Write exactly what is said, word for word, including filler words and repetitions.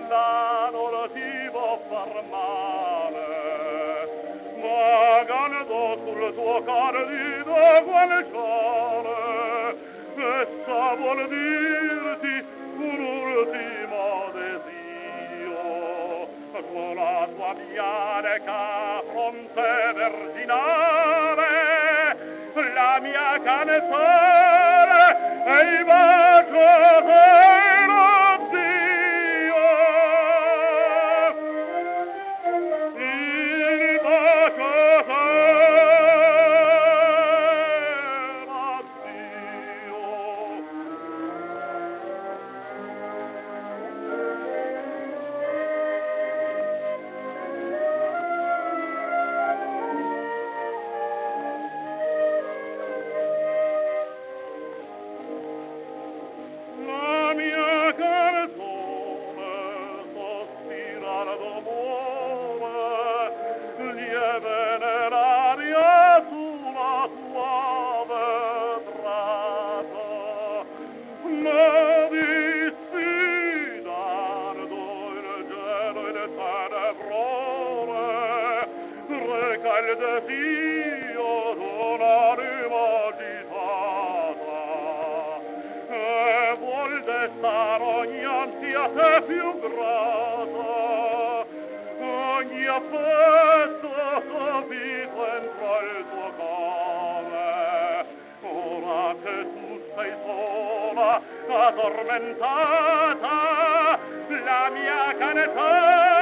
bella non ti può far male, ma canto sul tuo cardido guanciale, essa vuol dirti un ultimo desio, con la tua bianca fronte virginale, la mia canzone e il bacio dell'addio. Il bacio dell'addio. La mia canzone sospira d'amore, lieve nell'aria sulla suave traccia, ma diffidando il cielo il tenebrone, reca il desio d'un'anima agitata, e vuol destar ogni ansia te più grata, ogni affetto sopito entro il tuo cuore. Ora che tu sei sola, addormentata, la mia canzone